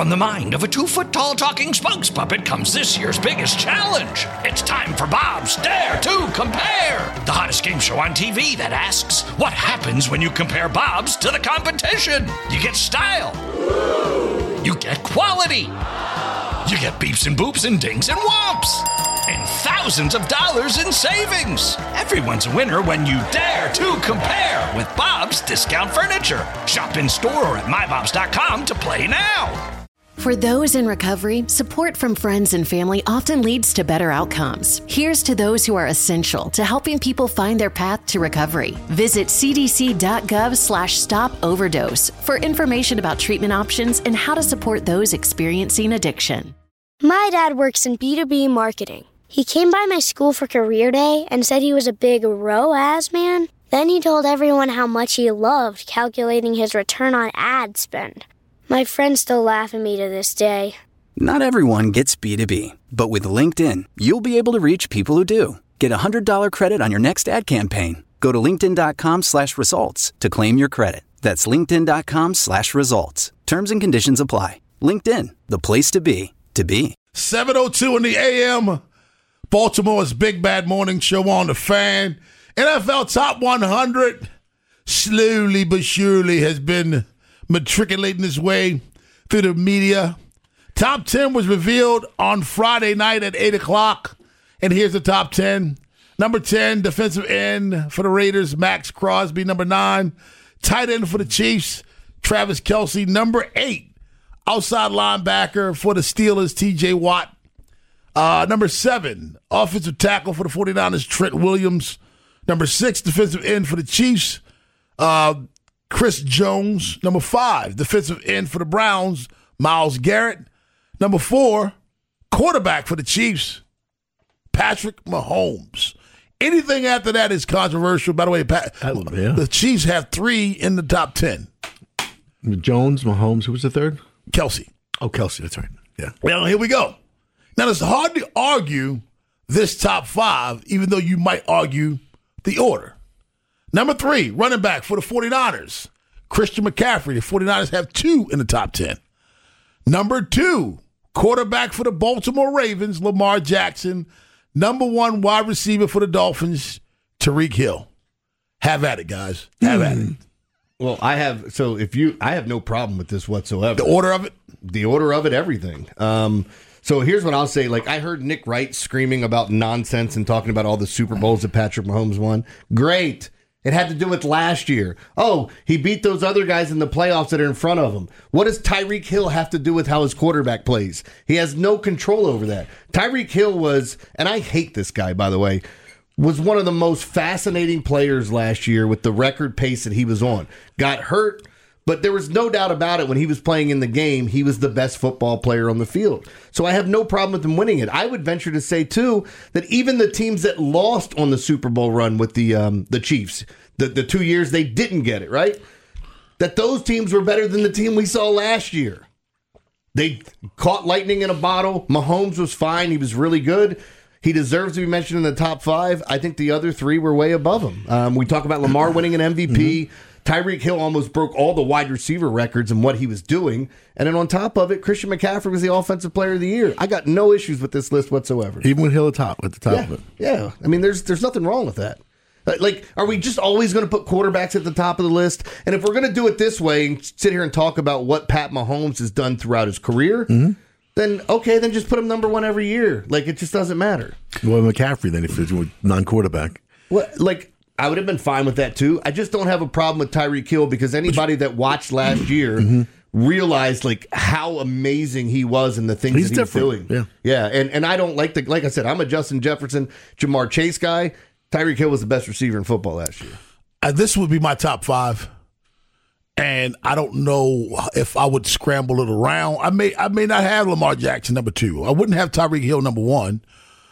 From the mind of a 2-foot-tall talking spokes puppet comes this year's biggest challenge. It's time for Bob's Dare to Compare, the hottest game show on TV that asks, what happens when you compare Bob's to the competition? You get style. You get quality. You get beeps and boops and dings and whomps. And thousands of dollars in savings. Everyone's a winner when you dare to compare with Bob's Discount Furniture. Shop in store or at mybobs.com to play now. For those in recovery, support from friends and family often leads to better outcomes. Here's to those who are essential to helping people find their path to recovery. Visit cdc.gov/stop overdose for information about treatment options and how to support those experiencing addiction. My dad works in B2B marketing. He came by my school for career day and said he was a big ROAS man. Then he told everyone how much he loved calculating his return on ad spend. My friends still laugh at me to this day. Not everyone gets B2B, but with LinkedIn, you'll be able to reach people who do. Get a $100 credit on your next ad campaign. Go to linkedin.com/results to claim your credit. That's linkedin.com/results. Terms and conditions apply. LinkedIn, the place to be, to be. 7:02 in the AM. Baltimore's Big Bad Morning Show on the Fan. NFL Top 100 slowly but surely has been matriculating its way through the media. Top 10 was revealed on Friday night at 8 o'clock. And here's the top 10. Number 10, defensive end for the Raiders, Max Crosby. Number 9, tight end for the Chiefs, Travis Kelce. Number 8, outside linebacker for the Steelers, TJ Watt. Number 7, offensive tackle for the 49ers, Trent Williams. Number 6, defensive end for the Chiefs, Chris Jones. Number 5, defensive end for the Browns, Myles Garrett. Number 4, quarterback for the Chiefs, Patrick Mahomes. Anything after that is controversial. By the way, the Chiefs have 3 in the top 10. Jones, Mahomes, who was the third? Kelce. Oh, Kelce, that's right. Yeah. Well, here we go. Now, it's hard to argue this top 5, even though you might argue the order. Number 3, running back for the 49ers, Christian McCaffrey. The 49ers have 2 in the top 10. Number 2, quarterback for the Baltimore Ravens, Lamar Jackson. Number 1, wide receiver for the Dolphins, Tyreek Hill. Have at it, guys. Have at it. Well, I have no problem with this whatsoever. The order of it? The order of it, everything. So here's what I'll say. Like, I heard Nick Wright screaming about nonsense and talking about all the Super Bowls that Patrick Mahomes won. Great. It had to do with last year. Oh, he beat those other guys in the playoffs that are in front of him. What does Tyreek Hill have to do with how his quarterback plays? He has no control over that. Tyreek Hill was, and I hate this guy, by the way, was one of the most fascinating players last year with the record pace that he was on. Got hurt, but there was no doubt about it when he was playing in the game, he was the best football player on the field. So I have no problem with him winning it. I would venture to say, too, that even the teams that lost on the Super Bowl run with the Chiefs, the 2 years they didn't get it, right? That those teams were better than the team we saw last year. They caught lightning in a bottle. Mahomes was fine. He was really good. He deserves to be mentioned in the top 5. I think the other 3 were way above him. We talk about Lamar winning an MVP. Mm-hmm. Tyreek Hill almost broke all the wide receiver records and what he was doing. And then on top of it, Christian McCaffrey was the offensive player of the year. I got no issues with this list whatsoever. Even with Hill at the top of it. Yeah. I mean, there's nothing wrong with that. Like, are we just always going to put quarterbacks at the top of the list? And if we're going to do it this way and sit here and talk about what Pat Mahomes has done throughout his career, then okay, then just put him number 1 every year. Like, it just doesn't matter. Well, McCaffrey then if it's non-quarterback. Well, like, I would have been fine with that too. I just don't have a problem with Tyreek Hill because anybody that watched last year realized like how amazing he was and the things that he was doing. Yeah. And I don't like I said, I'm a Justin Jefferson, Jamar Chase guy. Tyreek Hill was the best receiver in football last year. This would be my top 5. And I don't know if I would scramble it around. I may not have Lamar Jackson number 2. I wouldn't have Tyreek Hill number 1.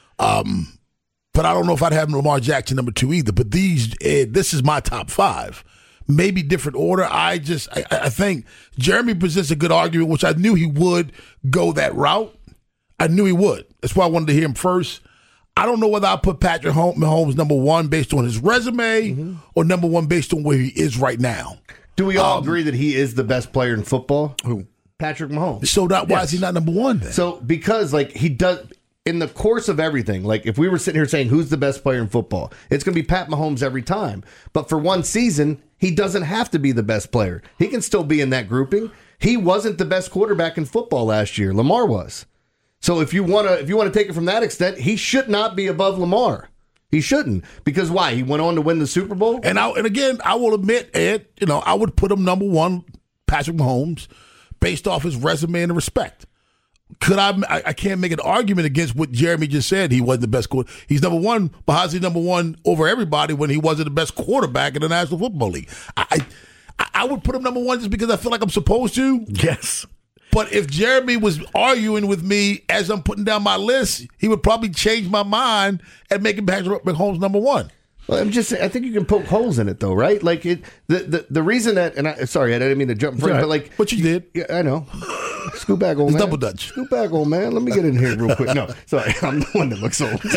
But I don't know if I'd have Lamar Jackson number 2 either. But this is my top 5. Maybe different order. I think Jeremy presents a good argument, which I knew he would go that route. I knew he would. That's why I wanted to hear him first. I don't know whether I put Patrick Mahomes number 1 based on his resume or number 1 based on where he is right now. Do we all agree that he is the best player in football? Who? Patrick Mahomes. So why is he not number one then? So because like he does in the course of everything, like if we were sitting here saying who's the best player in football, it's going to be Pat Mahomes every time. But for one season, he doesn't have to be the best player. He can still be in that grouping. He wasn't the best quarterback in football last year. Lamar was. So if you want to take it from that extent, he should not be above Lamar. He shouldn't, because why? He went on to win the Super Bowl. And again, I will admit, Ed, I would put him number one, Patrick Mahomes, based off his resume and the respect. Could I can't make an argument against what Jeremy just said. He wasn't the best quarterback. He's number one, but how's he number one over everybody when he wasn't the best quarterback in the National Football League? I would put him number one just because I feel like I'm supposed to. Yes. But if Jeremy was arguing with me as I'm putting down my list, he would probably change my mind and make Patrick Mahomes number one. Well, I think you can poke holes in it, though, right? Like the reason that, and sorry, I didn't mean to jump in front, right. but like what you did. Yeah, I know. Scoot back, old man. Double Dutch. Scoot back, old man. Let me get in here real quick. No, sorry, I'm the one that looks old.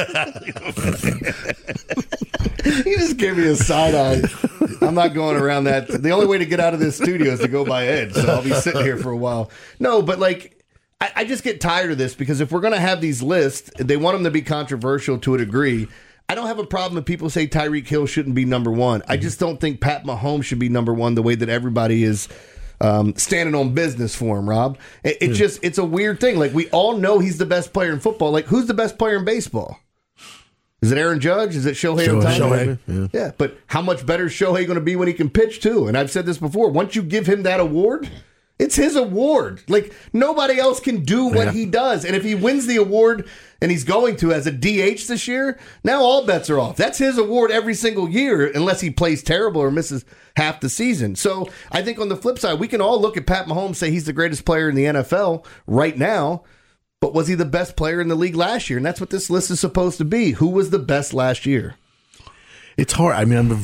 He just gave me a side eye. I'm not going around that. The only way to get out of this studio is to go by Ed, so I'll be sitting here for a while. No, but like, I just get tired of this because if we're going to have these lists, they want them to be controversial to a degree. I don't have a problem if people say Tyreek Hill shouldn't be number one. I just don't think Pat Mahomes should be number one the way that everybody is standing on business for him, Rob. It's a weird thing. Like, we all know he's the best player in football. Like, who's the best player in baseball? Is it Aaron Judge? Is it Shohei Ohtani? Shohei. Yeah, but how much better is Shohei going to be when he can pitch too? And I've said this before. Once you give him that award, it's his award. Like, nobody else can do what he does. And if he wins the award, and he's going to as a DH this year, now all bets are off. That's his award every single year unless he plays terrible or misses half the season. So I think on the flip side, we can all look at Pat Mahomes, say he's the greatest player in the NFL right now, but was he the best player in the league last year? And that's what this list is supposed to be. Who was the best last year? It's hard. I mean,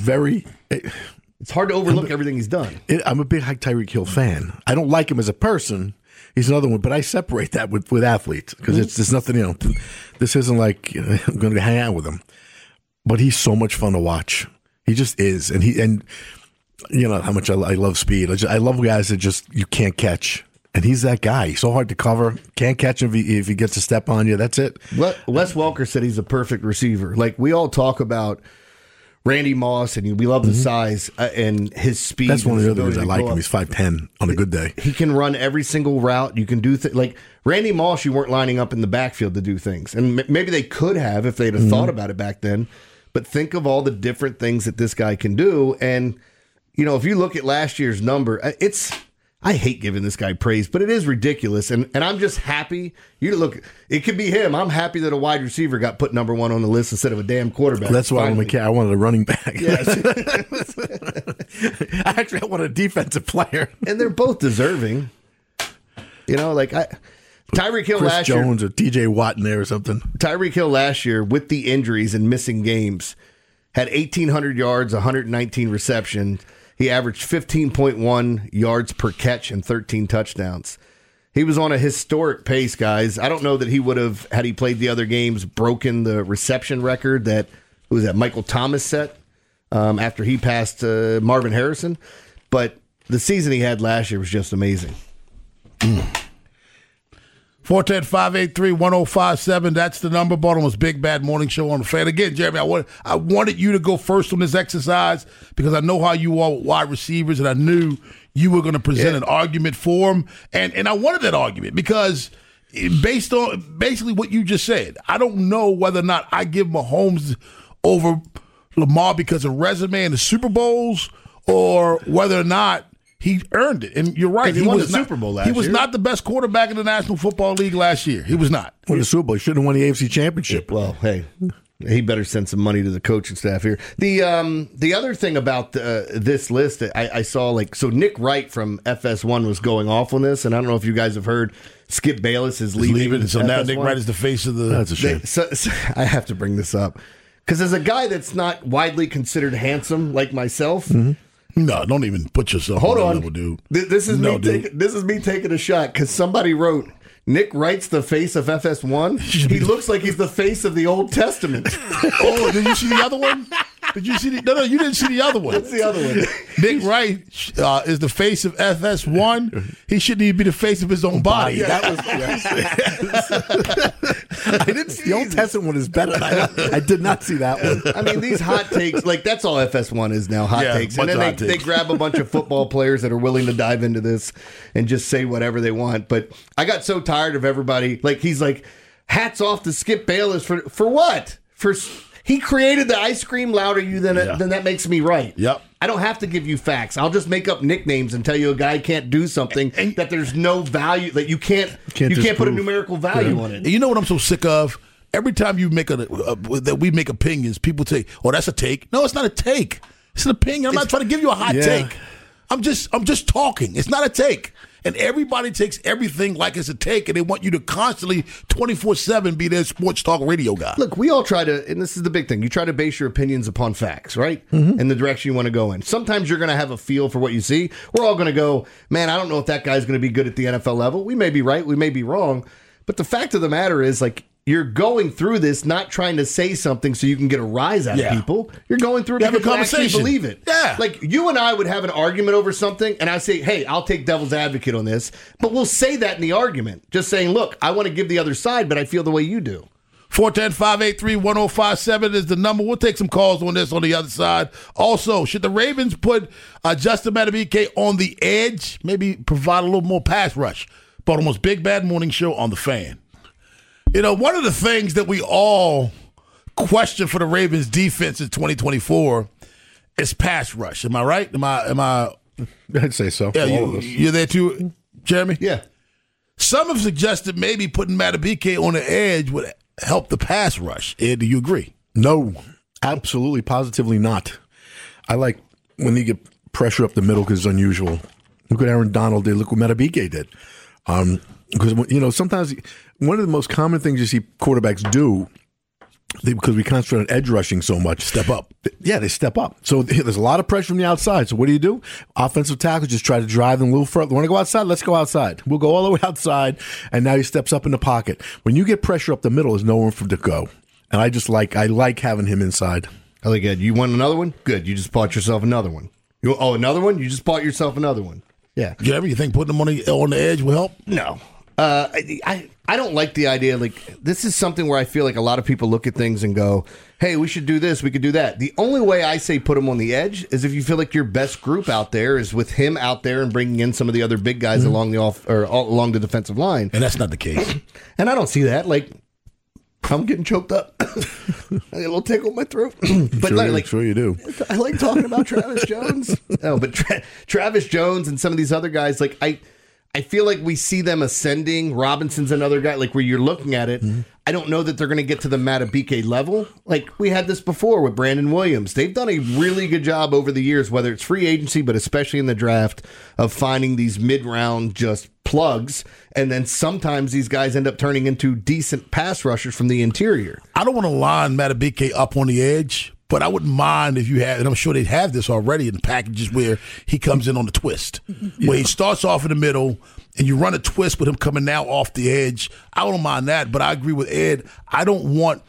it's hard to overlook everything he's done. I'm a big Tyreek Hill fan. I don't like him as a person. He's another one, but I separate that with athletes because there's nothing, this isn't like I'm going to hang out with him. But he's so much fun to watch. He just is. And you know how much I love speed. I love guys that just you can't catch. And he's that guy. He's so hard to cover. Can't catch him if he gets a step on you. That's it. Wes Welker said he's a perfect receiver. Like, we all talk about Randy Moss, and we love the size and his speed. That's one of the other reasons I like him. He's 5'10" on a good day. He can run every single route. You can do like Randy Moss. You weren't lining up in the backfield to do things, and maybe they could have if they'd have thought about it back then. But think of all the different things that this guy can do. And if you look at last year's number, I hate giving this guy praise, but it is ridiculous. And I'm just happy. It could be him. I'm happy that a wide receiver got put number one on the list instead of a damn quarterback. That's why I wanted a running back. Yes. I wanted a defensive player. And they're both deserving. Tyreek Hill Chris last year. Jones or TJ Watt in there or something. Tyreek Hill last year, with the injuries and missing games, had 1,800 yards, 119 receptions. He averaged 15.1 yards per catch and 13 touchdowns. He was on a historic pace, guys. I don't know that he would have, had he played the other games, broken the reception record that Michael Thomas set after he passed Marvin Harrison. But the season he had last year was just amazing. 410-583-1057. That's the number. Baltimore's Big Bad Morning Show on the Fan. Again, Jeremy, I wanted you to go first on this exercise because I know how you are with wide receivers, and I knew you were going to present an argument for them. And I wanted that argument because based on basically what you just said, I don't know whether or not I give Mahomes over Lamar because of resume and the Super Bowls or whether or not he earned it. And you're right. He won the Super Bowl last year. He was not the best quarterback in the National Football League last year. He was not. Won the Super Bowl. He shouldn't have won the AFC Championship. Well, hey, he better send some money to the coaching staff here. The other thing about this list, I saw, so Nick Wright from FS1 was going off on this, and I don't know if you guys have heard Skip Bayless is leaving. So now Nick Wright is the face of the... That's a shame. So I have to bring this up. Because as a guy that's not widely considered handsome like myself... Mm-hmm. No, don't even put yourself on that level, dude. This is me taking a shot because somebody wrote, Nick Wright's the face of FS1. He looks like he's the face of the Old Testament. Oh, did you see the other one? Did you see no, you didn't see the other one. What's the other one? Nick Wright is the face of FS1. He shouldn't even be the face of his own body. That was. I didn't see the Old Testament one is better. I did not see that one. I mean, these hot takes, like that's all FS1 is now, hot takes. And then they grab a bunch of football players that are willing to dive into this and just say whatever they want. But I got so tired of everybody. Like, he's like, hats off to Skip Bayless for what? He created the ice cream louder you than that makes me right. Yep. I don't have to give you facts. I'll just make up nicknames and tell you a guy can't do something that there's no value, that you can't put a numerical value on it. And you know what I'm so sick of? Every time you make that we make opinions, people say, "Oh, that's a take." No, it's not a take. It's an opinion. I'm not trying to give you a hot take. I'm just talking. It's not a take. And everybody takes everything like it's a take, and they want you to constantly 24/7 be their sports talk radio guy. Look, we all try to, and this is the big thing, you try to base your opinions upon facts, right? In the direction you want to go in. Sometimes you're going to have a feel for what you see. We're all going to go, man, I don't know if that guy's going to be good at the NFL level. We may be right, we may be wrong. But the fact of the matter is, like, you're going through this not trying to say something so you can get a rise out of people. You're going through it because you actually believe it. Yeah. Like, you and I would have an argument over something, and I say, hey, I'll take devil's advocate on this. But we'll say that in the argument. Just saying, look, I want to give the other side, but I feel the way you do. 410-583-1057 is the number. We'll take some calls on this on the other side. Also, should the Ravens put Justin Madubuike on the edge? Maybe provide a little more pass rush. Baltimore's Big Bad Morning Show on The Fan. You know, one of the things that we all question for the Ravens defense in 2024 is pass rush. Am I right? Am I? I'd say so. Yeah, you're there too, Jeremy? Yeah. Some have suggested maybe putting Madubuike on the edge would help the pass rush. Ed, do you agree? No, absolutely, positively not. I like when you get pressure up the middle because it's unusual. Look what Aaron Donald did. Look what Madubuike did. Because, you know, sometimes one of the most common things you see quarterbacks do, because we concentrate on edge rushing so much. Step up. Yeah, they step up. So there's a lot of pressure from the outside. So what do? Offensive tackles just try to drive them a little further. Want to go outside? Let's go outside. We'll go all the way outside, and now he steps up in the pocket. When you get pressure up the middle, there's no room for him to go. And I like having him inside. I like it. You want another one? Good. You just bought yourself another one. Another one? You just bought yourself another one. Yeah. Jeremy, you think putting them on the edge will help? No. I don't like the idea. Like, this is something where I feel like a lot of people look at things and go, hey, we should do this, we could do that. The only way I say put him on the edge is if you feel like your best group out there is with him out there and bringing in some of the other big guys along along the defensive line. And that's not the case. And I don't see that. Like, I'm getting choked up. I get a little tickle in my throat. But sure you do. I like talking about Travis Jones. No, but Travis Jones and some of these other guys, like I feel like we see them ascending. Robinson's another guy, like where you're looking at it. I don't know that they're going to get to the Madubuike level. Like we had this before with Brandon Williams. They've done a really good job over the years, whether it's free agency, but especially in the draft, of finding these mid-round just plugs. And then sometimes these guys end up turning into decent pass rushers from the interior. I don't want to line Madubuike up on the edge, but I wouldn't mind if you have, and I'm sure they'd have this already in packages where he comes in on the twist, where he starts off in the middle and you run a twist with him coming now off the edge. I don't mind that, but I agree with Ed. I don't want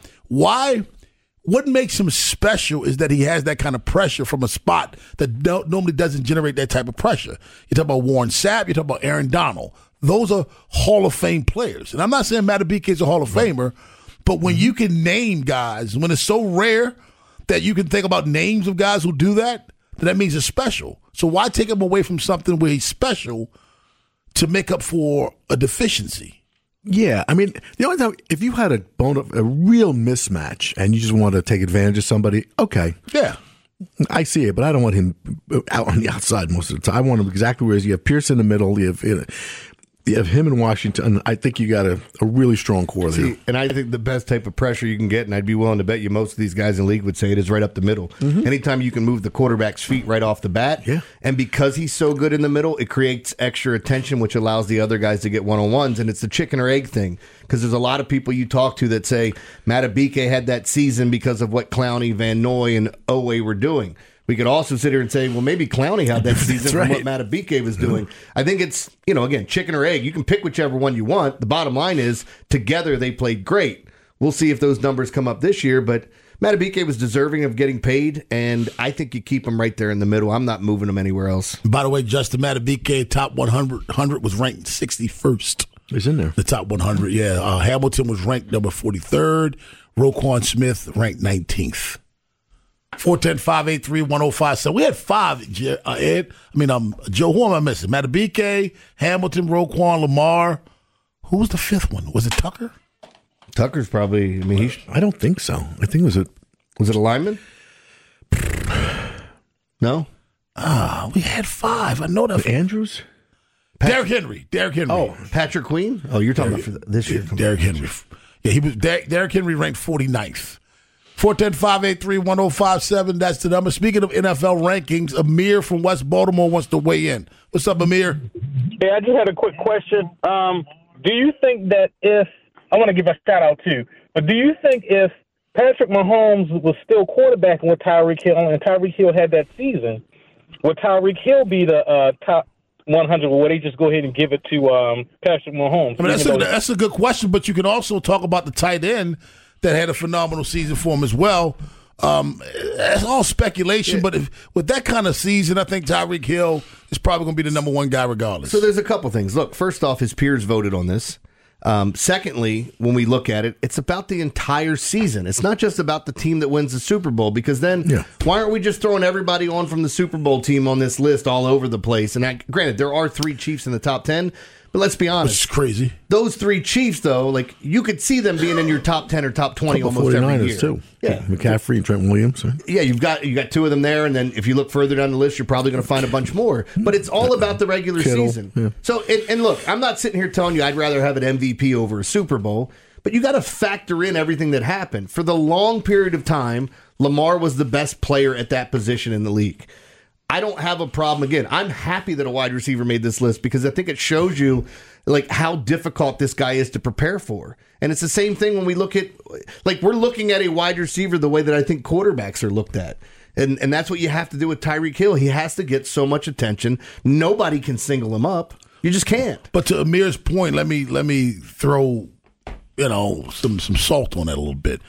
what makes him special is that he has that kind of pressure from a spot that normally doesn't generate that type of pressure. You talk about Warren Sapp, you talk about Aaron Donald. Those are Hall of Fame players. And I'm not saying Madubuike is a Hall of Famer, but when you can name guys, when it's so rare that you can think about names of guys who do that, then that means it's special. So why take him away from something where he's special to make up for a deficiency? Yeah, I mean, the only time, if you had a real mismatch and you just want to take advantage of somebody, okay. Yeah. I see it, but I don't want him out on the outside most of the time. I want him exactly where he is. You have Pierce in the middle. You have him in Washington. I think you got a really strong core there. And I think the best type of pressure you can get, and I'd be willing to bet you most of these guys in the league would say it, is right up the middle. Anytime you can move the quarterback's feet right off the bat, and because he's so good in the middle, it creates extra attention, which allows the other guys to get one-on-ones, and it's the chicken or egg thing. Because there's a lot of people you talk to that say Madubuike had that season because of what Clowney, Van Noy, and Oweh were doing. We could also sit here and say, well, maybe Clowney had that season from what Madubuike was doing. I think it's, again, chicken or egg. You can pick whichever one you want. The bottom line is, together they played great. We'll see if those numbers come up this year, but Madubuike was deserving of getting paid, and I think you keep him right there in the middle. I'm not moving him anywhere else. By the way, Justin Madubuike, top 100 was ranked 61st. He's in there. The top 100, yeah. Hamilton was ranked number 43rd. Roquan Smith ranked 19th. 410-583-1057. So we had 5, Ed. Joe, who am I missing? Madubuike, Hamilton, Roquan, Lamar. Who was the 5th one? Was it Tucker? Tucker's probably, I don't think so. I think was it a lineman? No? We had 5. I know that. Andrews? Derrick Henry. Oh, Patrick Queen? Oh, you're talking about for this year. Derrick Henry. Yeah, he was. Derrick Henry ranked 49th. 410-583-1057. That's the number. Speaking of NFL rankings, Amir from West Baltimore wants to weigh in. What's up, Amir? Yeah, I just had a quick question. Do you think that if I want to give a shout out too, but do you think if Patrick Mahomes was still quarterbacking with Tyreek Hill and Tyreek Hill had that season, would Tyreek Hill be the top 100, or would they just go ahead and give it to Patrick Mahomes? That's a good question, but you can also talk about the tight end that had a phenomenal season for him as well. It's all speculation, but with that kind of season, I think Tyreek Hill is probably going to be the number 1 guy regardless. So there's a couple things. Look, first off, his peers voted on this. Secondly, when we look at it, it's about the entire season. It's not just about the team that wins the Super Bowl, because then why aren't we just throwing everybody on from the Super Bowl team on this list all over the place? And granted, there are 3 Chiefs in the top 10, but let's be honest. It's crazy. Those 3 Chiefs, though, like you could see them being in your top 10 or top 20 almost every year. Too. Yeah, McCaffrey and Trent Williams. Right? Yeah, you got 2 of them there, and then if you look further down the list, you're probably going to find a bunch more. But it's all about the regular season. Yeah. So, and look, I'm not sitting here telling you I'd rather have an MVP over a Super Bowl, but you got to factor in everything that happened. For the long period of time, Lamar was the best player at that position in the league. I don't have a problem. Again, I'm happy that a wide receiver made this list because I think it shows you like how difficult this guy is to prepare for. And it's the same thing when we look at, like, we're looking at a wide receiver the way that I think quarterbacks are looked at. And that's what you have to do with Tyreek Hill. He has to get so much attention. Nobody can single him up. You just can't. But to Amir's point, let me throw, some salt on that a little bit.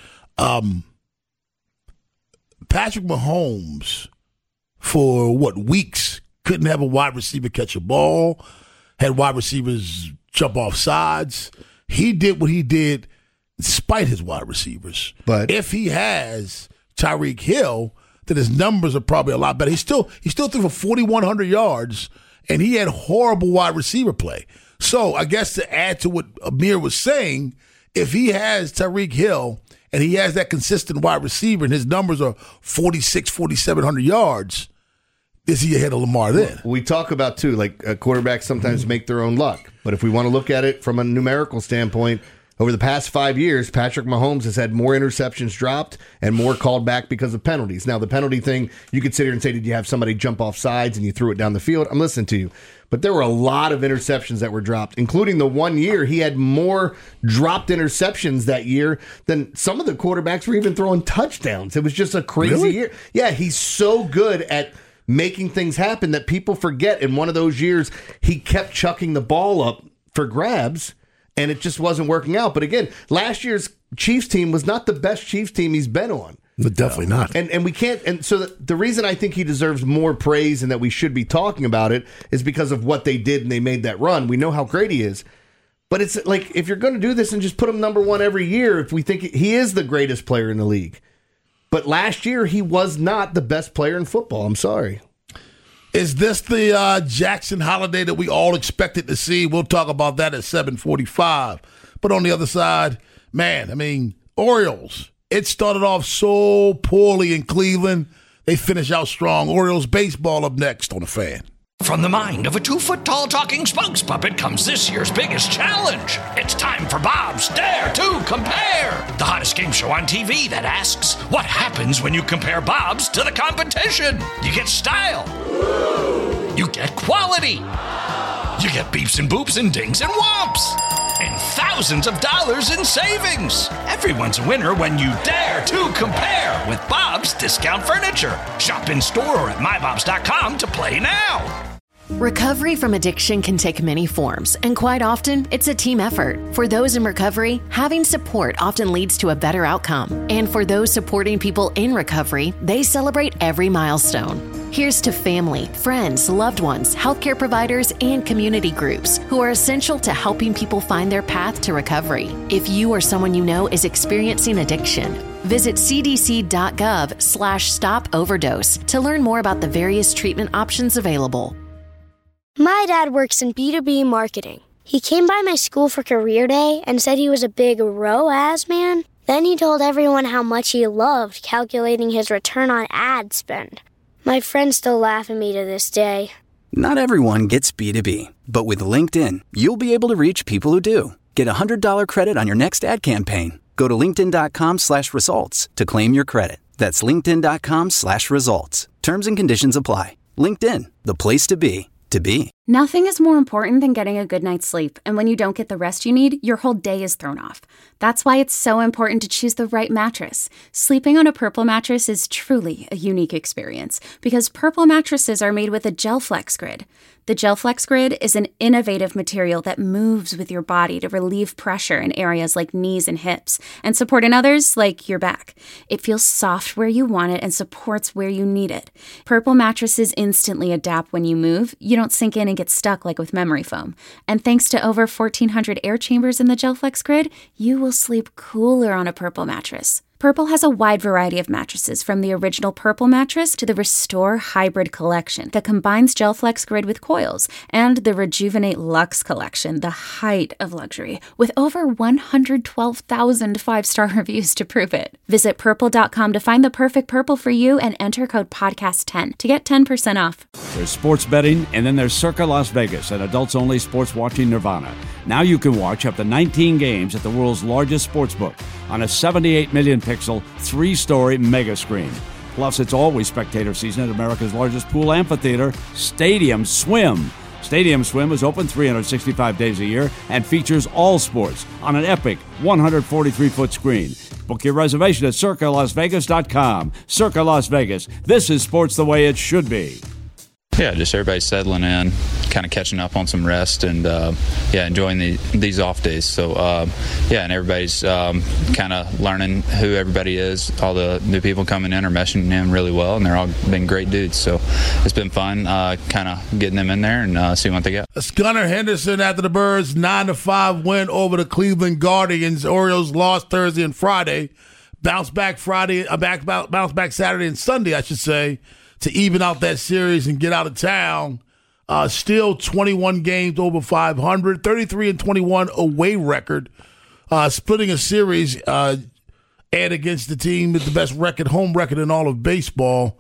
Patrick Mahomes, for weeks, couldn't have a wide receiver catch a ball, had wide receivers jump off sides. He did what he did despite his wide receivers. But if he has Tyreek Hill, then his numbers are probably a lot better. He still threw for 4,100 yards, and he had horrible wide receiver play. So I guess to add to what Amir was saying, if he has Tyreek Hill and he has that consistent wide receiver and his numbers are 4,700 yards, is he ahead of Lamar then? We talk about, too, like quarterbacks sometimes make their own luck. But if we want to look at it from a numerical standpoint, over the past 5 years, Patrick Mahomes has had more interceptions dropped and more called back because of penalties. Now, the penalty thing, you could sit here and say, did you have somebody jump off sides and you threw it down the field? I'm listening to you. But there were a lot of interceptions that were dropped, including the 1 year he had more dropped interceptions that year than some of the quarterbacks were even throwing touchdowns. It was just a crazy year. Yeah, he's so good at making things happen that people forget. In one of those years, he kept chucking the ball up for grabs, and it just wasn't working out. But again, last year's Chiefs team was not the best Chiefs team he's been on. But definitely not. And we can't. And so the reason I think he deserves more praise and that we should be talking about it is because of what they did and they made that run. We know how great he is. But it's like, if you're going to do this and just put him number 1 every year, if we think he is the greatest player in the league. But last year, he was not the best player in football. I'm sorry. Is this the Jackson holiday that we all expected to see? We'll talk about that at 7:45. But on the other side, Orioles. It started off so poorly in Cleveland. They finish out strong. Orioles baseball up next on The Fan. From the mind of a 2-foot-tall talking spokes puppet comes this year's biggest challenge. It's time for Bob's Dare to Compare, the hottest game show on TV that asks, what happens when you compare Bob's to the competition? You get style. You get quality. You get beeps and boops and dings and whomps. And thousands of dollars in savings. Everyone's a winner when you dare to compare with Bob's Discount Furniture. Shop in store or at mybobs.com to play now. Recovery from addiction can take many forms, and quite often, it's a team effort. For those in recovery, having support often leads to a better outcome. And for those supporting people in recovery, they celebrate every milestone. Here's to family, friends, loved ones, healthcare providers, and community groups who are essential to helping people find their path to recovery. If you or someone you know is experiencing addiction, visit cdc.gov/stop-overdose to learn more about the various treatment options available. My dad works in B2B marketing. He came by my school for career day and said he was a big ROAS man. Then he told everyone how much he loved calculating his return on ad spend. My friends still laugh at me to this day. Not everyone gets B2B, but with LinkedIn, you'll be able to reach people who do. Get a $100 credit on your next ad campaign. Go to linkedin.com/results to claim your credit. That's linkedin.com/results. Terms and conditions apply. LinkedIn, the place to be. Nothing is more important than getting a good night's sleep, and when you don't get the rest you need, your whole day is thrown off. That's why it's so important to choose the right mattress. Sleeping on a Purple mattress is truly a unique experience because Purple mattresses are made with a GelFlex grid. The GelFlex grid is an innovative material that moves with your body to relieve pressure in areas like knees and hips and support in others like your back. It feels soft where you want it and supports where you need it. Purple mattresses instantly adapt when you move. You don't sink in and get stuck like with memory foam. And thanks to over 1,400 air chambers in the GelFlex grid, you will sleep cooler on a Purple mattress. Purple has a wide variety of mattresses, from the original Purple mattress to the Restore Hybrid collection that combines GelFlex grid with coils, and the Rejuvenate Luxe collection, the height of luxury, with over 112,000 five-star reviews to prove it. Visit purple.com to find the perfect Purple for you and enter code podcast10 to get 10% off. There's sports betting, and then there's Circa Las Vegas, an adults-only sports watching nirvana. Now you can watch up to 19 games at the world's largest sportsbook on a 78 million pixel, 3-story mega screen. Plus, it's always spectator season at America's largest pool amphitheater, Stadium Swim. Stadium Swim is open 365 days a year and features all sports on an epic 143-foot screen. Book your reservation at CircaLasVegas.com. Circa Las Vegas. This is sports the way it should be. Yeah, just everybody settling in, kind of catching up on some rest, and enjoying these off days. So and everybody's kind of learning who everybody is. All the new people coming in are meshing in really well, and they're all been great dudes. So it's been fun, kind of getting them in there and seeing what they got. That's Gunnar Henderson after the Birds' 9-5 win over the Cleveland Guardians. Orioles lost Thursday and Friday, bounce back Saturday and Sunday, I should say, to even out that series and get out of town. Still 21 games over 500, 33-21 away record, splitting a series and against the team with the best home record in all of baseball.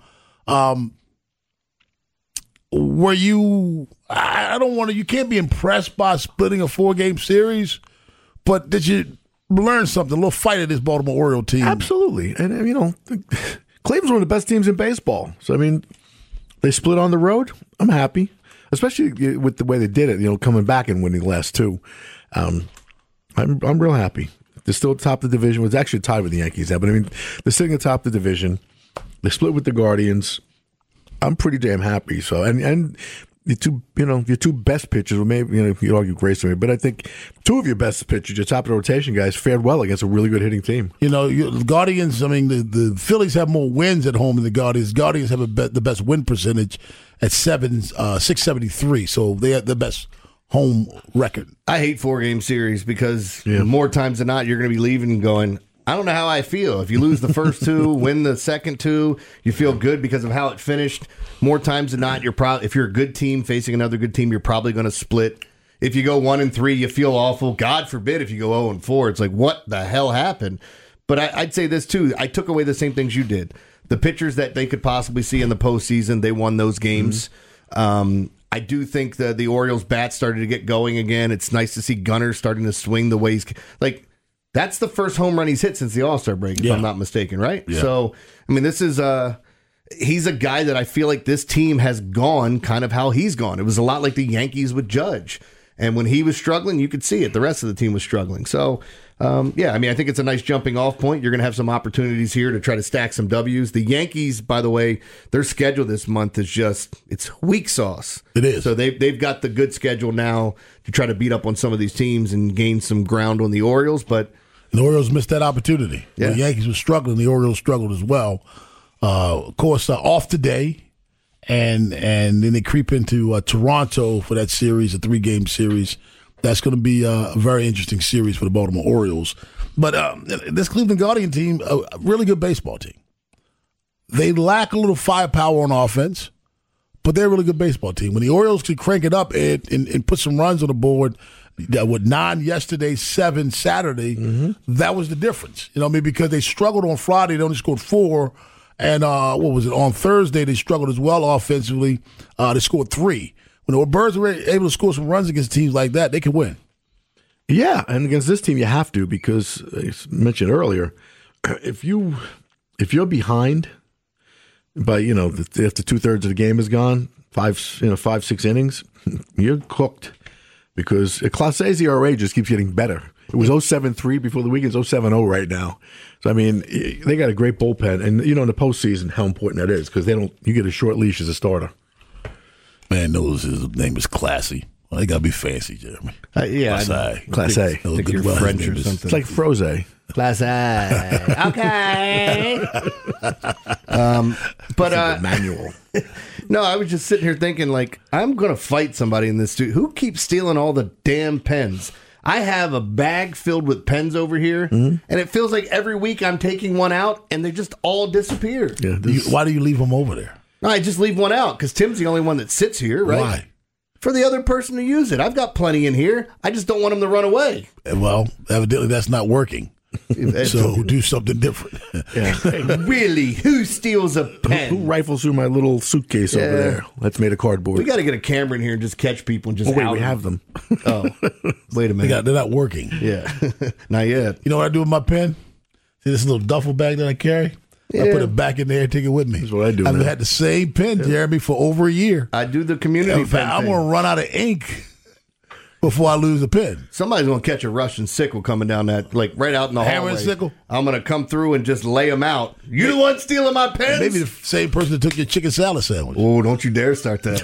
Were you, you can't be impressed by splitting a 4-game series, but did you learn something, a little fight of this Baltimore Oriole team? Absolutely. And, Cleveland's one of the best teams in baseball. So, they split on the road. I'm happy, especially with the way they did it, coming back and winning the last two. I'm real happy. They're still top of the division. It was actually tied with the Yankees there, but they're sitting atop the division. They split with the Guardians. I'm pretty damn happy. So, and your two best pitchers, or maybe you'd argue Grayson, but I think two of your best pitchers, your top of the rotation guys, fared well against a really good hitting team. The Guardians. The Phillies have more wins at home than the Guardians. Guardians have the best win percentage at 673. So they have the best home record. I hate 4-game series because more times than not, you're going to be leaving and going, I don't know how I feel. If you lose the first two, win the second two, you feel good because of how it finished. More times than not, if you're a good team facing another good team, you're probably going to split. If you go 1-3, you feel awful. God forbid if you go 0-4. It's like, what the hell happened? But I'd say this too. I took away the same things you did. The pitchers that they could possibly see in the postseason, they won those games. Mm-hmm. I do think that the Orioles' bat started to get going again. It's nice to see Gunnar starting to swing the way he's like. That's the first home run he's hit since the All-Star break, if I'm not mistaken, right? Yeah. So, this is he's a guy that I feel like this team has gone kind of how he's gone. It was a lot like the Yankees with Judge. And when he was struggling, you could see it. The rest of the team was struggling. So, I think it's a nice jumping off point. You're going to have some opportunities here to try to stack some W's. The Yankees, by the way, their schedule this month is it's weak sauce. It is. So they've got the good schedule now to try to beat up on some of these teams and gain some ground on the Orioles. But the Orioles missed that opportunity. Yeah. The Yankees were struggling. The Orioles struggled as well. Of course, off today. And then they creep into Toronto for that series, a 3-game series. That's going to be a very interesting series for the Baltimore Orioles. But this Cleveland Guardian team, a really good baseball team. They lack a little firepower on offense, but they're a really good baseball team. When the Orioles could crank it up and put some runs on the board, with 9 yesterday, 7 Saturday, that was the difference. Because they struggled on Friday, they only scored 4. And on Thursday, they struggled as well offensively. They scored 3. When the Birds were able to score some runs against teams like that, they can win. Yeah, and against this team, you have to, because, as mentioned earlier, if you're behind by, after 2/3 of the game is gone, 5-6 innings, you're cooked. Because Class A's ERA just keeps getting better. It was 0.73 before the weekend. It's 0.70 right now. So, they got a great bullpen. And, in the postseason, how important that is, because you get a short leash as a starter. Man knows his name is Classy. Well, they got to be fancy, Jeremy. Yeah. Class A. I think you're French or something. It's like Froze. Class A. Okay. But manual. No, I was just sitting here thinking, I'm going to fight somebody in this studio. Who keeps stealing all the damn pens? I have a bag filled with pens over here, and it feels like every week I'm taking one out, and they just all disappear. Yeah, why do you leave them over there? No, I just leave one out because Tim's the only one that sits here, right? Why? For the other person to use it. I've got plenty in here. I just don't want them to run away. Well, evidently that's not working. So do something different. Yeah. Really, who steals a pen? Who rifles through my little suitcase over there? That's made of cardboard. We got to get a camera in here and just catch people and just. Oh, wait, we have them. Oh, wait a minute. They're not working. Yeah, not yet. You know what I do with my pen? See this little duffel bag that I carry? Yeah. I put it back in there and take it with me. That's what I do. I've had the same pen, Jeremy, for over a year. I do the community pen. I'm going to run out of ink before I lose the pen. Somebody's going to catch a Russian sickle coming down that, right out in the hallway. Hammer and sickle? I'm going to come through and just lay them out. You the one stealing my pens? Maybe the same person that took your chicken salad sandwich. Oh, don't you dare start that.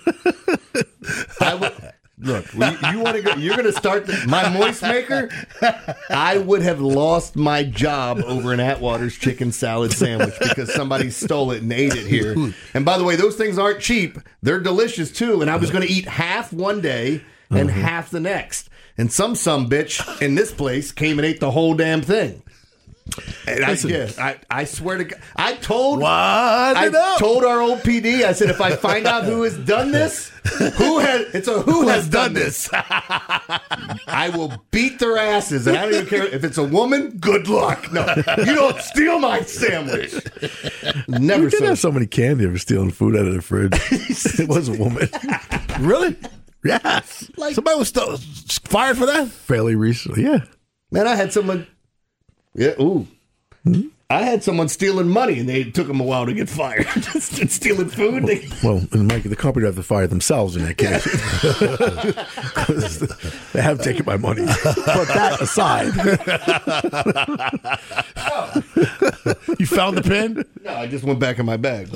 Look, you want to go? You're going to start my moist maker? I would have lost my job over an Atwater's chicken salad sandwich because somebody stole it and ate it here. And by the way, those things aren't cheap. They're delicious too. And I was going to eat half one day and half the next. And some bitch in this place came and ate the whole damn thing. And I swear to God, I told our old PD, I said, if I find out who has done this, who has done this, I will beat their asses. And I don't even care if it's a woman, good luck. No, you don't steal my sandwich. Never. We didn't have so many candy for stealing food out of the fridge. It was a woman. Really? Yes. Somebody was fired for that? Fairly recently, yeah. Man, I had someone... Yeah, ooh. I had someone stealing money, and they took them a while to get fired. Just stealing food. The company would have to fire themselves in that case. They have taken my money. But that aside. You found the pen? No, I just went back in my bag.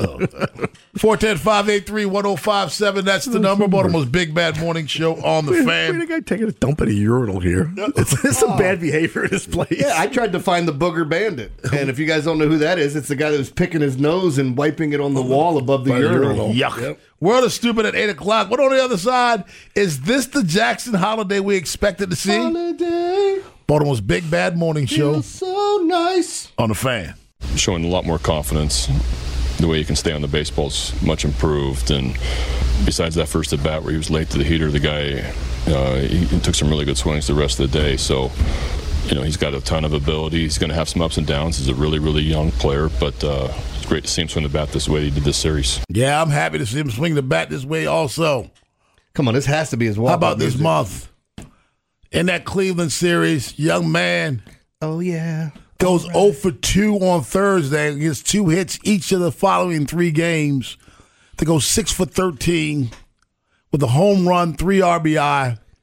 410-583-1057. That's the number. Baltimore's Big Bad Morning Show on the Fan. Wait, a guy taking a dump at a urinal here. It's some bad behavior in this place. Yeah, I tried to find the Booger Bandit. And if you guys don't know who that is, it's the guy that was picking his nose and wiping it on the wall above the urinal. Yuck. Yep. World is Stupid at 8 o'clock. What on the other side? Is this the Jackson holiday we expected to see? Holiday. Baltimore's Big Bad Morning Show. Feels so nice. On the Fan. Showing a lot more confidence. The way he can stay on the baseball's much improved. And besides that first at bat where he was late to the heater, the guy he took some really good swings the rest of the day. So, he's got a ton of ability. He's going to have some ups and downs. He's a really, really young player, but it's great to see him swing the bat this way he did this series. Yeah, I'm happy to see him swing the bat this way also. Come on, this has to be his walk. How about this month? In that Cleveland series, young man. Oh, yeah. Goes 0 for 2 on Thursday. Gets 2 hits each of the following 3 games to go 6 for 13 with a home run, 3 RBI.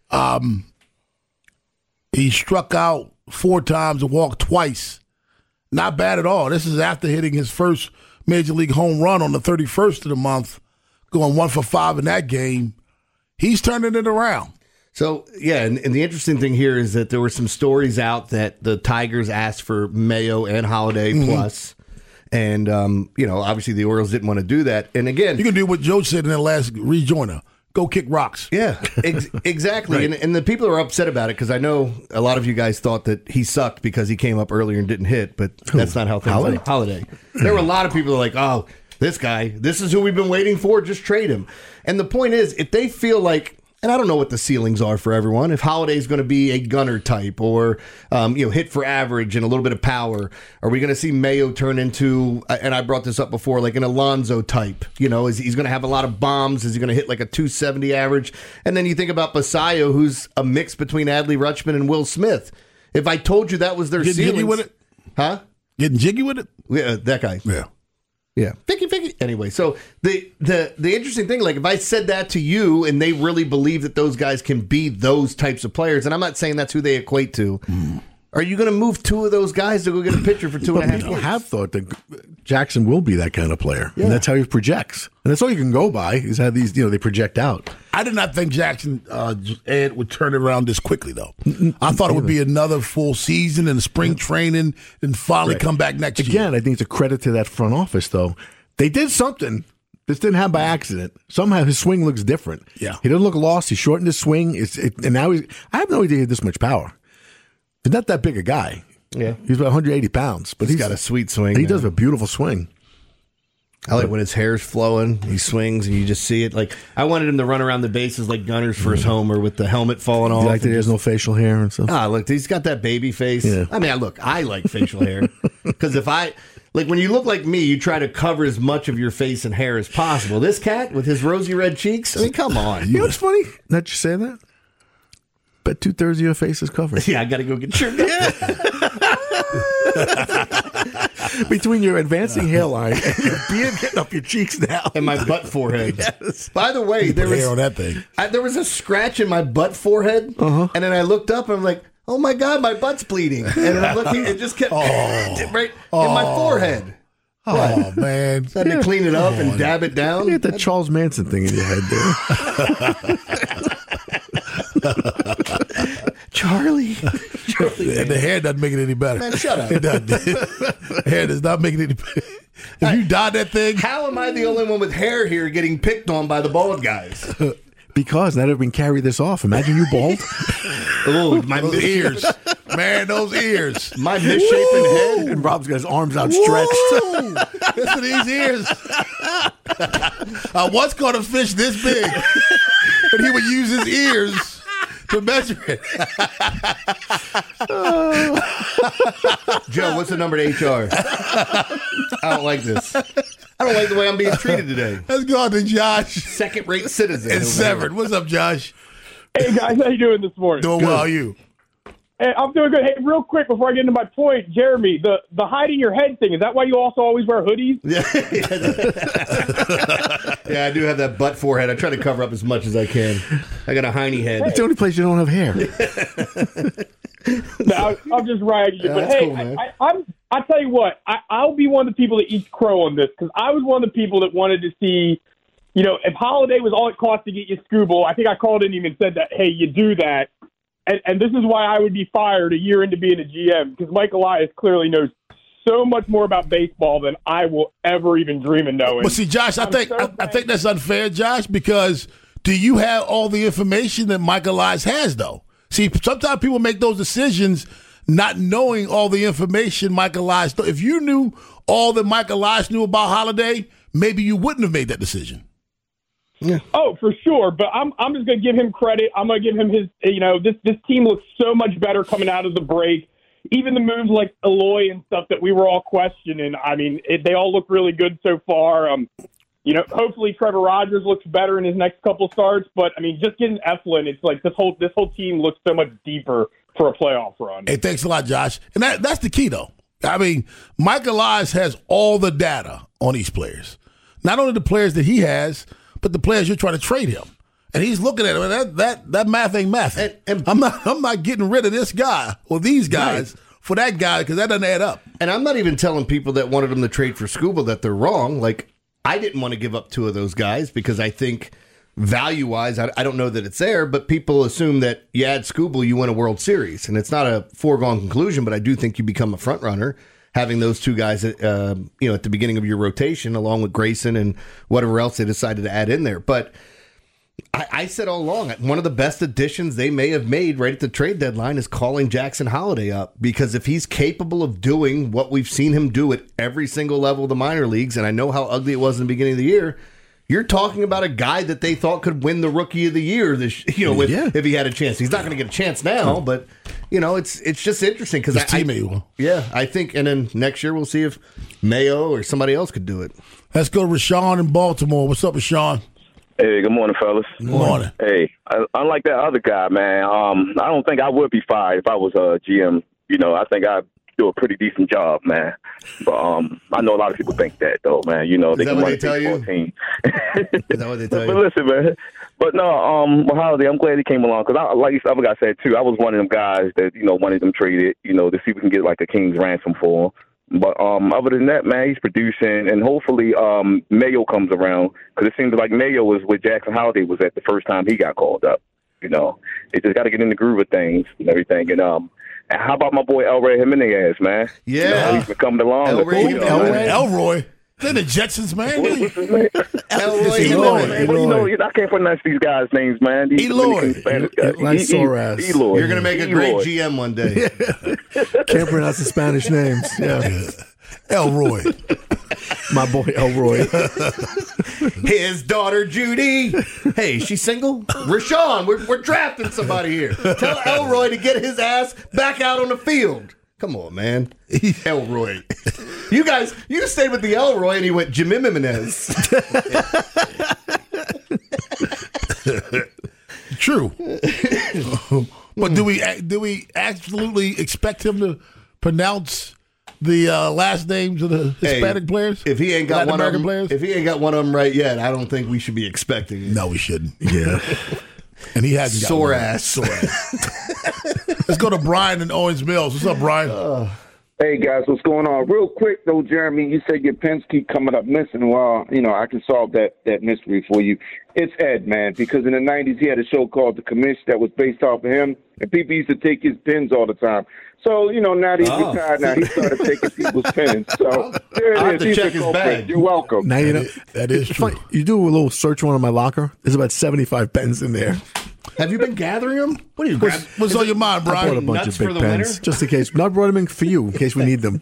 He struck out 4 times and walked twice. Not bad at all. This is after hitting his first Major League home run on the 31st of the month, going 1 for 5 in that game. He's turning it around. So, yeah, and the interesting thing here is that there were some stories out that the Tigers asked for Mayo and Holiday plus. And, obviously the Orioles didn't want to do that. And again, you can do what Joe said in that last rejoiner. Go kick rocks. Yeah, exactly. Right. And the people are upset about it because I know a lot of you guys thought that he sucked because he came up earlier and didn't hit, but that's not how things are. Holiday. There were a lot of people that are like, oh, this guy, this is who we've been waiting for, just trade him. And the point is, if they feel like, and I don't know what the ceilings are for everyone, if Holiday's going to be a gunner type or, hit for average and a little bit of power, are we going to see Mayo turn into, and I brought this up before, like an Alonso type? Is he's going to have a lot of bombs? Is he going to hit like a 270 average? And then you think about Basayo, who's a mix between Adley Rutschman and Will Smith. If I told you that was their ceilings. Getting jiggy with it? Huh? Getting jiggy with it? Yeah, that guy. Yeah. Yeah. Ficky. Anyway, so the interesting thing, like if I said that to you and they really believe that those guys can be those types of players, and I'm not saying that's who they equate to, are you going to move 2 of those guys to go get a pitcher for 2.5 years? People have thought that Jackson will be that kind of player, and that's how he projects. And that's all you can go by is how these, they project out. I did not think Jackson Ed would turn it around this quickly, though. I thought it would be another full season and spring training and finally come back next year. Again, I think it's a credit to that front office, though. They did something. This didn't happen by accident. Somehow his swing looks different. Yeah. He doesn't look lost. He shortened his swing. And now I have no idea he had this much power. He's not that big a guy. Yeah. He's about 180 pounds. But he's got a sweet swing. He does have a beautiful swing. I like when his hair's flowing, he swings, and you just see it. Like I wanted him to run around the bases like Gunners for his homer with the helmet falling off. You like that he has no facial hair and stuff? Look, he's got that baby face. Yeah. I mean, I like facial hair. Because when you look like me, you try to cover as much of your face and hair as possible. This cat with his rosy red cheeks, I mean, come on. You know what's funny? That you say that? Bet 2/3 of your face is covered. Yeah, I got to go get trimmed Between your advancing hairline and your beard getting up your cheeks now. And my butt forehead. Yes. By the way, there was, hair on that thing. There was a scratch in my butt forehead, and then I looked up and I'm like, oh my God, my butt's bleeding. And then I'm looking, it just kept right in my forehead. Oh, man. So I had to clean it up and dab it down. You had that Charles Manson thing in your head there. Charlie. And the hair doesn't make it any better. Man, shut up. It doesn't. The hair does not make it any better. If you dyed that thing. How am I the only one with hair here getting picked on by the bald guys? Because not everyone can carry this off. Imagine you bald. Oh, my those ears. Man, those ears. My misshapen head. And Rob's got his arms outstretched. Listen to these ears. I once caught a fish this big, and he would use his ears to measure it. Joe, what's the number to HR? I don't like this. I don't like the way I'm being treated today. Let's go on to Josh. Second-rate citizen. And Severed. What's up, Josh? Hey, guys. How you doing this morning? Doing well. How are you? Hey, I'm doing good. Hey, real quick before I get into my point, Jeremy, the hiding your head thing, is that why you also always wear hoodies? Yeah, I do have that butt forehead. I try to cover up as much as I can. I got a hiney head. It's the only place you don't have hair. No, I'm just ragging you. Yeah, but hey, cool, man. I tell you what, I'll be one of the people that eats crow on this, because I was one of the people that wanted to see, if Holiday was all it cost to get you Scooble, I think I called in and even said that, hey, you do that. And this is why I would be fired a year into being a GM, because Mike Elias clearly knows so much more about baseball than I will ever even dream of knowing. Well, see, Josh, I think that's unfair, Josh, because do you have all the information that Mike Elias has, though? See, sometimes people make those decisions not knowing all the information Mike Elias. If you knew all that Mike Elias knew about Holiday, maybe you wouldn't have made that decision. Yeah. Oh, for sure. But I'm just going to give him credit. I'm going to give him his, this team looks so much better coming out of the break. Even the moves like Eloy and stuff that we were all questioning. I mean, they all look really good so far. Hopefully Trevor Rogers looks better in his next couple starts. But, I mean, just getting Eflin, it's like this whole team looks so much deeper for a playoff run. Hey, thanks a lot, Josh. And that's the key, though. I mean, Mike Elias has all the data on these players. Not only the players that he has, but the players you're trying to trade him. And he's looking at it. That math ain't math. And I'm not getting rid of this guy or these guys for that guy because that doesn't add up. And I'm not even telling people that wanted him to trade for Scuba that they're wrong. Like, I didn't want to give up 2 of those guys because I think value-wise, I don't know that it's there, but people assume that you add Scuba, you win a World Series. And it's not a foregone conclusion, but I do think you become a front runner having those 2 guys at the beginning of your rotation along with Grayson and whatever else they decided to add in there. But I said all along, one of the best additions they may have made right at the trade deadline is calling Jackson Holliday up, because if he's capable of doing what we've seen him do at every single level of the minor leagues, and I know how ugly it was in the beginning of the year, you're talking about a guy that they thought could win the Rookie of the Year if he had a chance. He's not going to get a chance now, but it's just interesting because I think, and then next year we'll see if Mayo or somebody else could do it. Let's go to Rashawn in Baltimore. What's up, Rashawn? Hey, good morning, fellas. Good morning. Hey, unlike that other guy, man, I don't think I would be fired if I was a GM. I think I'd do a pretty decent job, man. But I know a lot of people think that, though, man. They can run a baseball team. Is that what they tell you? But listen, man. But no, Holiday, I'm glad he came along because, like the other guy said too, I was one of them guys that wanted them traded, to see if we can get like a king's ransom for him. But other than that, man, he's producing, and hopefully Mayo comes around, because it seems like Mayo was where Jackson Holliday was at the first time he got called up. They just got to get in the groove of things and everything. And how about my boy Elroy Jimenez, man? Yeah, he's been coming along. Elroy. They're the Jetsons, man. Eloy. I can't pronounce these guys' names, man. Eloy. You're going to make a great GM one day. Can't pronounce the Spanish names. Yeah. Elroy. My boy Elroy. His daughter Judy. Hey, she's single? Rashawn, we're drafting somebody here. Tell Elroy to get his ass back out on the field. Come on, man. Elroy. You stayed with the Elroy and he went Jimmy Jimenez. True. But do we absolutely expect him to pronounce the last names of the Hispanic players? If he ain't got Latin American players? If he ain't got one of them right yet, I don't think we should be expecting it. No, we shouldn't. Yeah. And he hasn't got sore one. ass. Let's go to Brian in Owens Mills. What's up, Brian? Hey, guys, what's going on? Real quick, though, Jeremy, you said your pens keep coming up missing. Well, I can solve that mystery for you. It's Ed, man, because in the 90s he had a show called The Commish that was based off of him, and people used to take his pens all the time. So, now that he's retired now, he started taking people's pens. So there it is. I'll have to check his bag. You're welcome. Now that is true. Funny. You do a little search on my locker. There's about 75 pens in there. Have you been gathering them? What are you? What's on your mind, Brian? I brought a bunch of big pens just in case. I brought them in for you in case we need them.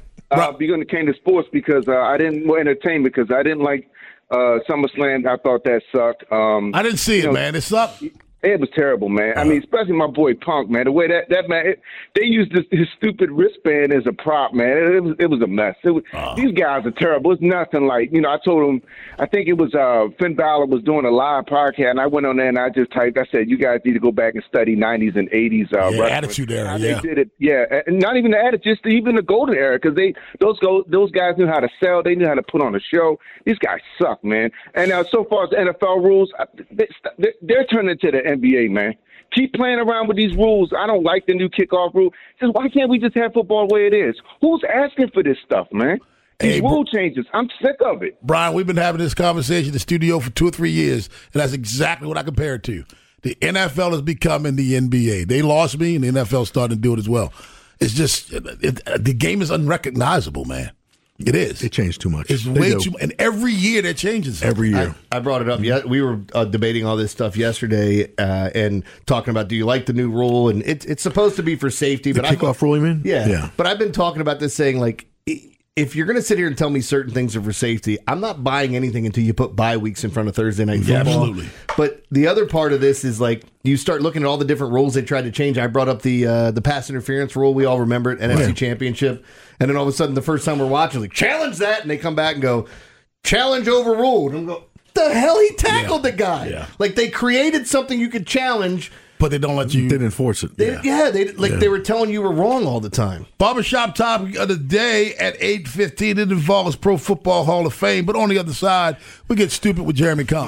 We're going to came to sports because I didn't entertain because I didn't like SummerSlam. I thought that sucked. I didn't see it, man. It sucked. It was terrible, man. I mean, especially my boy Punk, man. The way that man, they used his stupid wristband as a prop, man. It was a mess. These guys are terrible. It's nothing like, I told him, I think it was Finn Balor was doing a live podcast, and I went on there and I just typed, I said, you guys need to go back and study 90s and 80s wrestling. Attitude era, They did it, and not even the attitude, just even the golden era, because those guys knew how to sell. They knew how to put on a show. These guys suck, man. And so far as the NFL rules, they're turning into the NBA, man. Keep playing around with these rules. I don't like the new kickoff rule. Just why can't we just have football the way it is? Who's asking for this stuff, man? These rule changes. I'm sick of it. Brian, we've been having this conversation in the studio for 2 or 3 years, and that's exactly what I compare it to. The NFL is becoming the NBA. They lost me, and the NFL starting to do it as well. It's just the game is unrecognizable, man. It is. They changed too much. It's way too much. And every year they're changing something. Every year. I brought it up. Yeah, we were debating all this stuff yesterday and talking about, do you like the new rule? And it's supposed to be for safety. The kickoff rule, you mean? Yeah. But I've been talking about this saying, like, if you're going to sit here and tell me certain things are for safety, I'm not buying anything until you put bye weeks in front of Thursday Night Football. Absolutely. But the other part of this is, like, you start looking at all the different rules they tried to change. I brought up the pass interference rule. We all remember it, NFC Championship. And then all of a sudden, the first time we're watching, like, challenge that. And they come back and go, challenge overruled. And I go, the hell, he tackled the guy. Yeah. Like, they created something you could challenge. But they don't let you. They didn't enforce it. They were telling you were wrong all the time. Barbershop topic of the day at 8:15. It involves Pro Football Hall of Fame. But on the other side, we get stupid with Jeremy Kahn.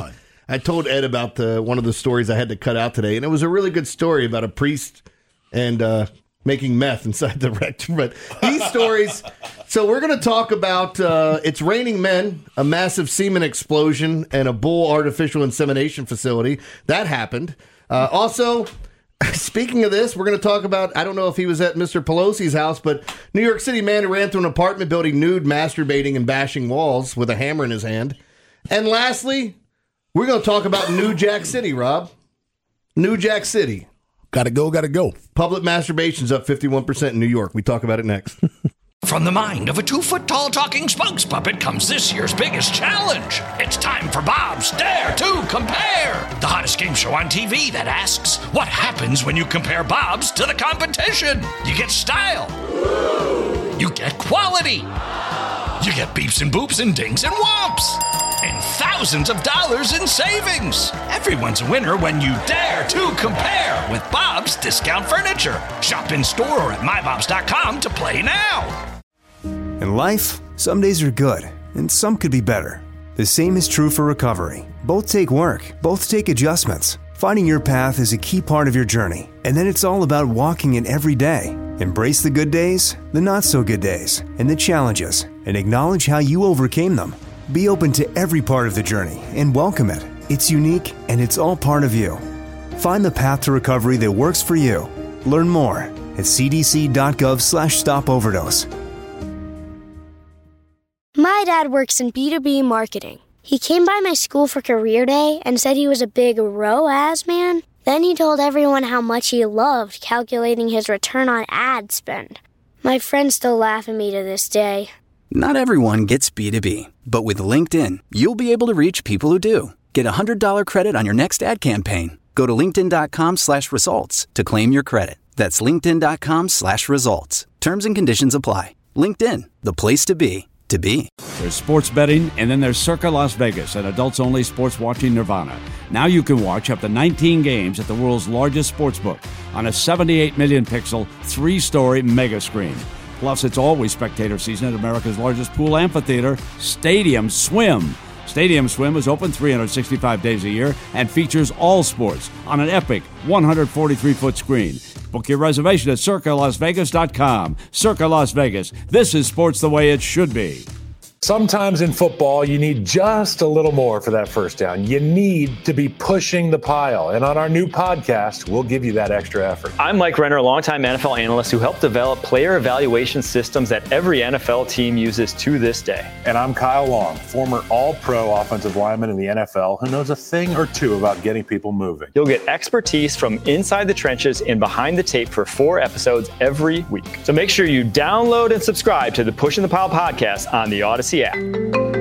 I told Ed about one of the stories I had to cut out today, and it was a really good story about a priest and making meth inside the rectum. But these stories, so we're going to talk about It's Raining Men, a massive semen explosion, and a bull artificial insemination facility. That happened. Also, speaking of this, we're going to talk about, I don't know if he was at Mr. Pelosi's house, but New York City man who ran through an apartment building nude, masturbating, and bashing walls with a hammer in his hand. And lastly, we're going to talk about New Jack City, Rob. New Jack City. Gotta go. Public masturbation's up 51% in New York. We talk about it next. From the mind of a 2-foot-tall talking spokes puppet comes this year's biggest challenge. It's time for Bob's Dare to Compare, the hottest game show on TV that asks, what happens when you compare Bob's to the competition? You get style. You get quality. You get beeps and boops and dings and whomps. And thousands of dollars in savings. Everyone's a winner when you dare to compare with Bob's Discount Furniture. Shop in store or at mybobs.com to play now. In life, some days are good, and some could be better. The same is true for recovery. Both take work, both take adjustments. Finding your path is a key part of your journey, and then it's all about walking it every day. Embrace the good days, the not-so-good days, and the challenges, and acknowledge how you overcame them. Be open to every part of the journey and welcome it. It's unique, and it's all part of you. Find the path to recovery that works for you. Learn more at cdc.gov/stopoverdose. My dad works in B2B marketing. He came by my school for career day and said he was a big ROAS man. Then he told everyone how much he loved calculating his return on ad spend. My friends still laugh at me to this day. Not everyone gets B2B, but with LinkedIn, you'll be able to reach people who do. Get a $100 credit on your next ad campaign. Go to linkedin.com/results to claim your credit. That's linkedin.com/results. Terms and conditions apply. LinkedIn, the place to be. There's sports betting, and then there's Circa Las Vegas, an adults-only sports watching nirvana. Now you can watch up to 19 games at the world's largest sportsbook on a 78 million pixel, 3-story mega screen. Plus, it's always spectator season at America's largest pool amphitheater, Stadium Swim. Stadium Swim is open 365 days a year and features all sports on an epic 143-foot screen. Book your reservation at CircaLasVegas.com. Circa Las Vegas. This is sports the way it should be. Sometimes in football, you need just a little more for that first down. You need to be pushing the pile. And on our new podcast, we'll give you that extra effort. I'm Mike Renner, a longtime NFL analyst who helped develop player evaluation systems that every NFL team uses to this day. And I'm Kyle Long, former all-pro offensive lineman in the NFL who knows a thing or two about getting people moving. You'll get expertise from inside the trenches and behind the tape for 4 episodes every week. So make sure you download and subscribe to the Pushing the Pile podcast on the Odyssey app.